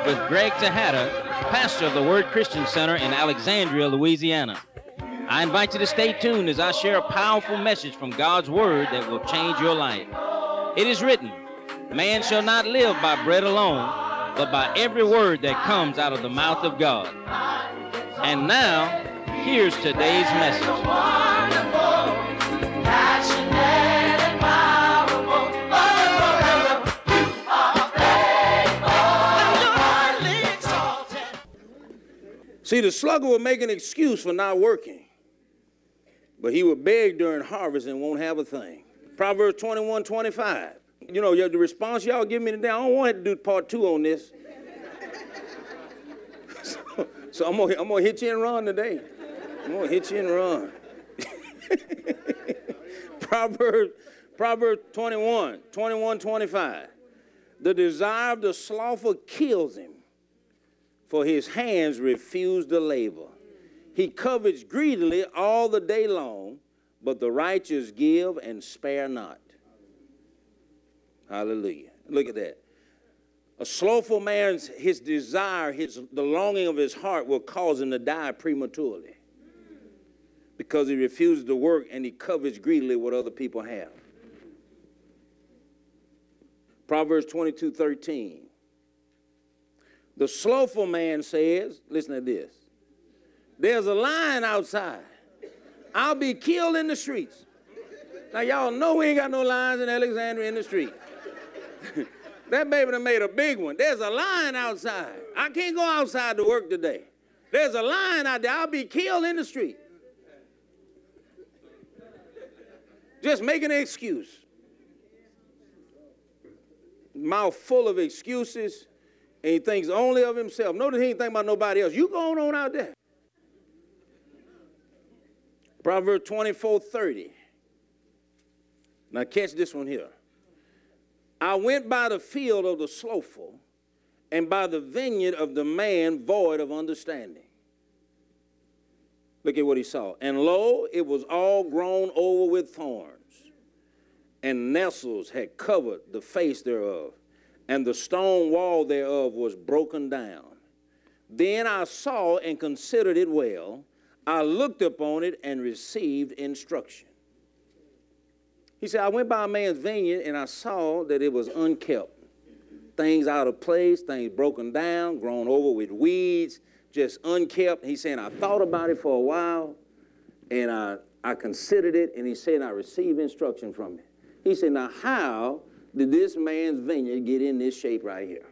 with Greg Tejada, pastor of the Word Christian Center in Alexandria, Louisiana. I invite you to stay tuned as I share a powerful message from God's Word that will change your life. It is written, "Man shall not live by bread alone, but by every word that comes out of the mouth of God." And now, here's today's message. See, the slugger will make an excuse for not working, but he will beg during harvest and won't have a thing. Proverbs 21:25. You know, the response y'all give me today, I don't want to do part 2 on this. So I'm gonna hit you and run today. I'm gonna hit you and run. Proverbs 21:25. The desire of the slothful kills him, for his hands refuse to labor. He covets greedily all the day long, but the righteous give and spare not. Hallelujah. Look at that. A slothful man's, his desire, the longing of his heart will cause him to die prematurely because he refuses to work and he covets greedily what other people have. Proverbs 22:13. The slothful man says, listen to this, "There's a lion outside. I'll be killed in the streets." Now, y'all know we ain't got no lions in Alexandria in the street. That baby done made a big one. There's a lion outside. I can't go outside to work today. There's a lion out there. I'll be killed in the street. Just making an excuse. Mouth full of excuses. And he thinks only of himself. Notice he ain't thinking about nobody else. You going on out there. Proverbs 24:30. Now catch this one here. I went by the field of the slothful, and by the vineyard of the man void of understanding. Look at what he saw. And lo, it was all grown over with thorns, and nettles had covered the face thereof, and the stone wall thereof was broken down. Then I saw and considered it well. I looked upon it and received instruction. He said, I went by a man's vineyard and I saw that it was unkept. Things out of place, things broken down, grown over with weeds, just unkept. He's saying, I thought about it for a while and I considered it, and he said, I received instruction from it. He said, now how did this man's vineyard get in this shape right here?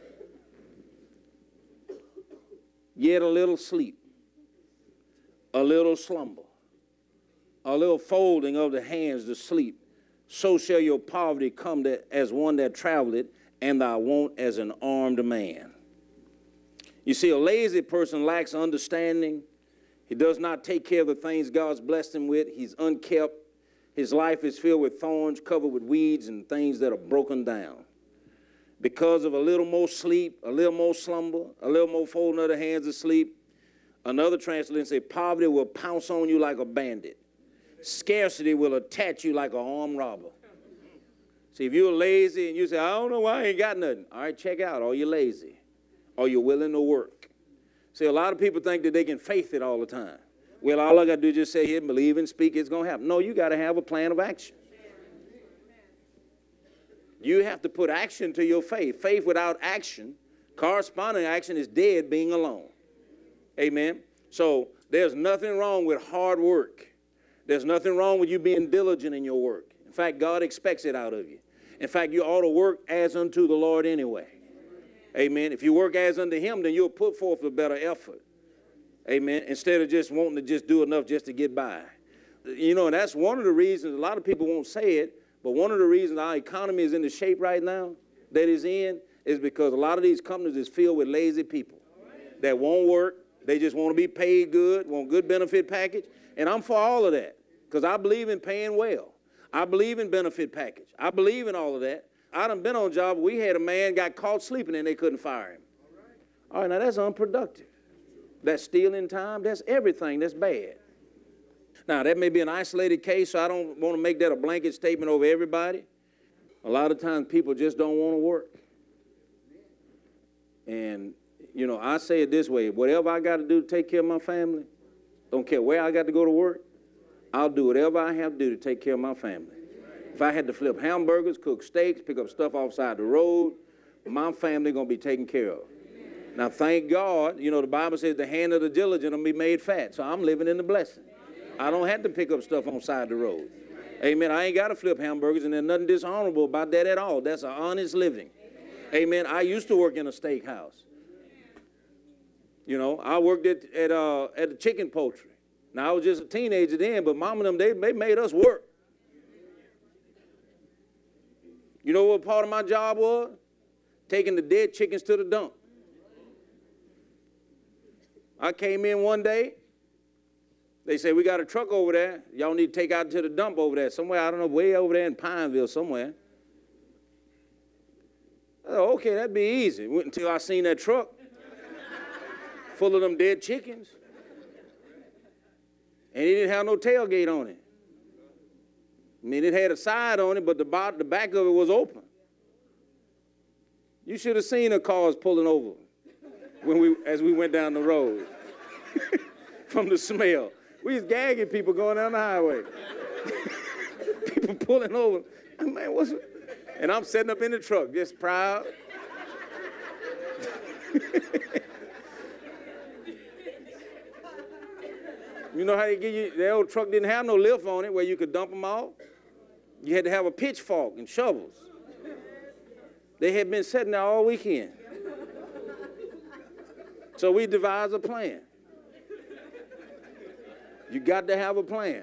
Yet a little sleep, a little slumber, a little folding of the hands to sleep. So shall your poverty come as one that traveleth, and thy want as an armed man. You see, a lazy person lacks understanding. He does not take care of the things God's blessed him with. He's unkept. His life is filled with thorns, covered with weeds and things that are broken down. Because of a little more sleep, a little more slumber, a little more folding of the hands to sleep. Another translation says, poverty will pounce on you like a bandit. Scarcity will attach you like an armed robber. See, if you're lazy and you say, I don't know why I ain't got nothing. All right, check out. Are you lazy? Are you willing to work? See, a lot of people think that they can faith it all the time. Well, all I got to do is just say here and believe and speak, it's going to happen. No, you got to have a plan of action. You have to put action to your faith. Faith without action, corresponding action is dead being alone. Amen? So there's nothing wrong with hard work. There's nothing wrong with you being diligent in your work. In fact, God expects it out of you. In fact, you ought to work as unto the Lord anyway. Amen. If you work as unto him, then you'll put forth a better effort. Amen. Instead of just wanting to just do enough just to get by. You know, and that's one of the reasons, a lot of people won't say it, but one of the reasons our economy is in the shape right now that it's in is because a lot of these companies is filled with lazy people that won't work. They just want to be paid good, want good benefit package. And I'm for all of that because I believe in paying well. I believe in benefit package. I believe in all of that. I done been on a job where we had a man got caught sleeping and they couldn't fire him. All right, now that's unproductive. That's stealing time. That's everything. That's bad. Now, that may be an isolated case, so I don't want to make that a blanket statement over everybody. A lot of times people just don't want to work. And, you know, I say it this way, whatever I got to do to take care of my family, don't care where I got to go to work, I'll do whatever I have to do to take care of my family. If I had to flip hamburgers, cook steaks, pick up stuff offside the road, my family going to be taken care of. Now, thank God, you know, the Bible says the hand of the diligent will be made fat. So I'm living in the blessing. I don't have to pick up stuff on side the road. Amen. I ain't got to flip hamburgers, and there's nothing dishonorable about that at all. That's an honest living. Amen. I used to work in a steakhouse. You know, I worked at the chicken poultry. Now, I was just a teenager then, but mom and them, they made us work. You know what part of my job was? Taking the dead chickens to the dump. I came in one day. They said, we got a truck over there. Y'all need to take out to the dump over there. Somewhere, I don't know, way over there in Pineville somewhere. I thought, okay, that'd be easy. Went until I seen that truck full of them dead chickens. And it didn't have no tailgate on it. I mean, it had a side on it, but the back of it was open. You should have seen the cars pulling over as we went down the road from the smell. We was gagging people going down the highway. People pulling over. Man, what's it? And I'm sitting up in the truck, just proud. You know how they give you, the old truck didn't have no lift on it where you could dump them off? You had to have a pitchfork and shovels. They had been sitting there all weekend. So we devised a plan. You got to have a plan.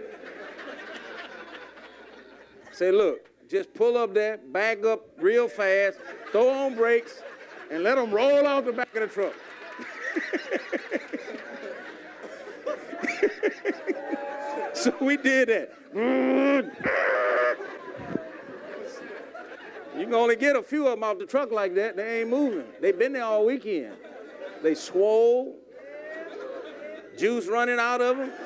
Say, look, just pull up there, back up real fast, throw on brakes, and let them roll off the back of the truck. So we did that. You can only get a few of them off the truck like that. They ain't moving. They've been there all weekend. They swole, juice running out of them.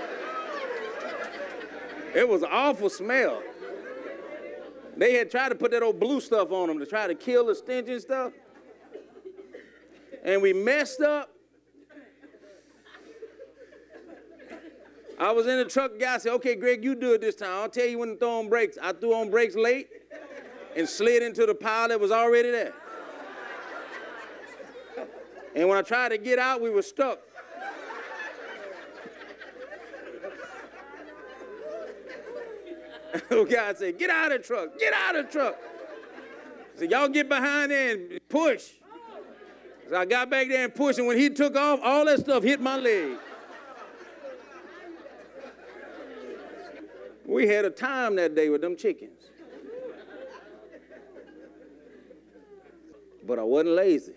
It was an awful smell. They had tried to put that old blue stuff on them to try to kill the stench and stuff. And we messed up. I was in the truck, guy said, okay, Greg, you do it this time. I'll tell you when to throw on brakes. I threw on brakes late and slid into the pile that was already there. And when I tried to get out, we were stuck. The guy said, get out of the truck, get out of the truck. I said, y'all get behind there and push. So I got back there and pushed, and when he took off, all that stuff hit my leg. We had a time that day with them chickens. But I wasn't lazy.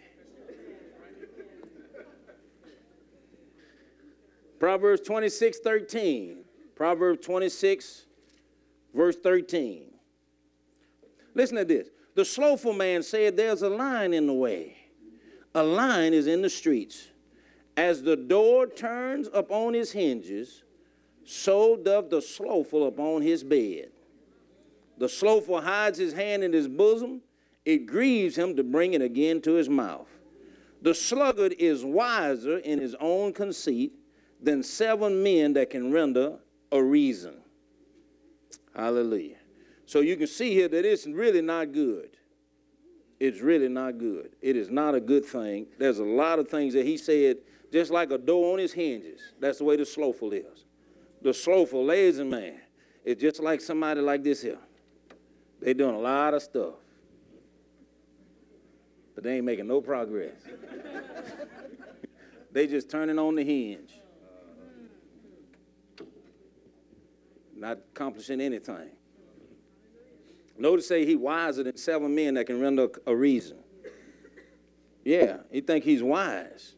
Proverbs 26:13. Proverbs 26, verse 13. Listen to this. The slothful man said, there's a lion in the way. A lion is in the streets. As the door turns upon his hinges, so doth the slothful upon his bed. The slothful hides his hand in his bosom. It grieves him to bring it again to his mouth. The sluggard is wiser in his own conceit than 7 men that can render a reason. Hallelujah. So you can see here that it's really not good. It's really not good. It is not a good thing. There's a lot of things that he said, just like a door on his hinges. That's the way the slothful is. The slothful, lazy man, is just like somebody like this here. They doing a lot of stuff, but they ain't making no progress. They just turning on the hinge, not accomplishing anything. Notice say he wiser than 7 men that can render a reason. Yeah, he think he's wise.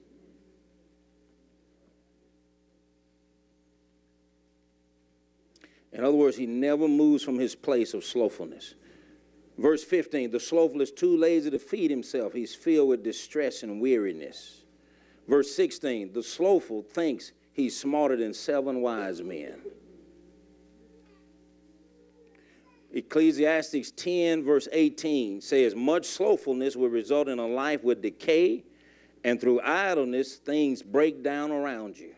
In other words, he never moves from his place of slothfulness. Verse 15, the slothful is too lazy to feed himself. He's filled with distress and weariness. Verse 16, the slothful thinks he's smarter than 7 wise men. Ecclesiastes 10, verse 18 says, much slothfulness will result in a life with decay, and through idleness, things break down around you.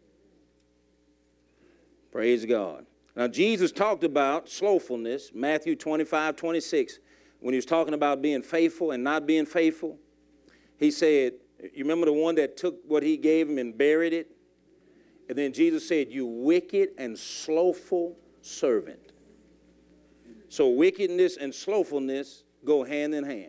Praise God. Now, Jesus talked about slothfulness, Matthew 25, 26, when he was talking about being faithful and not being faithful. He said, you remember the one that took what he gave him and buried it? And then Jesus said, you wicked and slothful servant. So wickedness and slothfulness go hand in hand.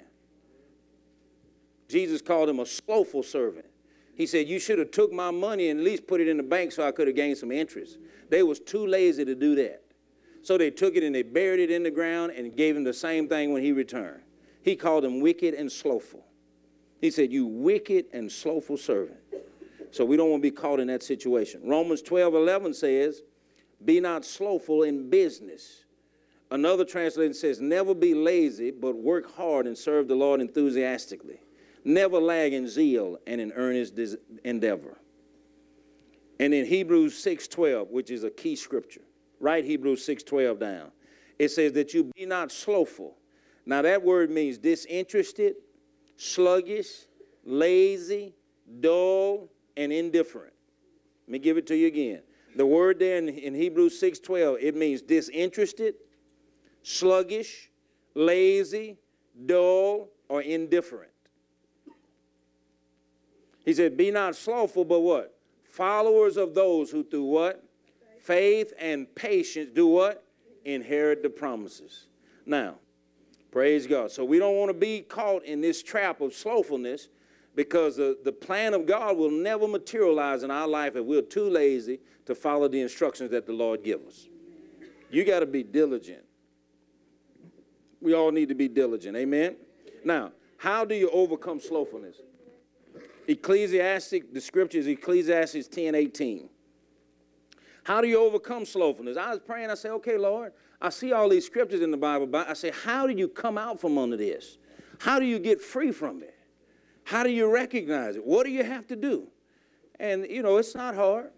Jesus called him a slothful servant. He said, you should have took my money and at least put it in the bank so I could have gained some interest. They was too lazy to do that. So they took it and they buried it in the ground and gave him the same thing when he returned. He called him wicked and slothful. He said, you wicked and slothful servant. So we don't want to be caught in that situation. Romans 12:11 says, be not slothful in business. Another translation says, never be lazy, but work hard and serve the Lord enthusiastically. Never lag in zeal and in earnest endeavor. And in Hebrews 6:12, which is a key scripture, write Hebrews 6:12 down. It says that you be not slothful. Now that word means disinterested, sluggish, lazy, dull, and indifferent. Let me give it to you again. The word there in Hebrews 6:12, it means disinterested, sluggish, lazy, dull, or indifferent. He said, be not slothful, but what? Followers of those who through what? Faith and patience do what? Inherit the promises. Now, praise God. So we don't want to be caught in this trap of slothfulness, because the plan of God will never materialize in our life if we're too lazy to follow the instructions that the Lord gives us. You got to be diligent. We all need to be diligent. Amen? Now, how do you overcome slothfulness? The scripture is Ecclesiastes 10:18. How do you overcome slothfulness? I was praying. I said, okay, Lord, I see all these scriptures in the Bible, but I say, how do you come out from under this? How do you get free from it? How do you recognize it? What do you have to do? And, you know, it's not hard.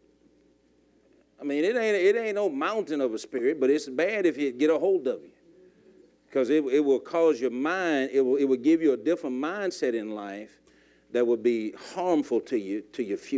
I mean, it ain't no mountain of a spirit, but it's bad if it get a hold of you. Because it will cause your mind, it will give you a different mindset in life that will be harmful to you, to your future.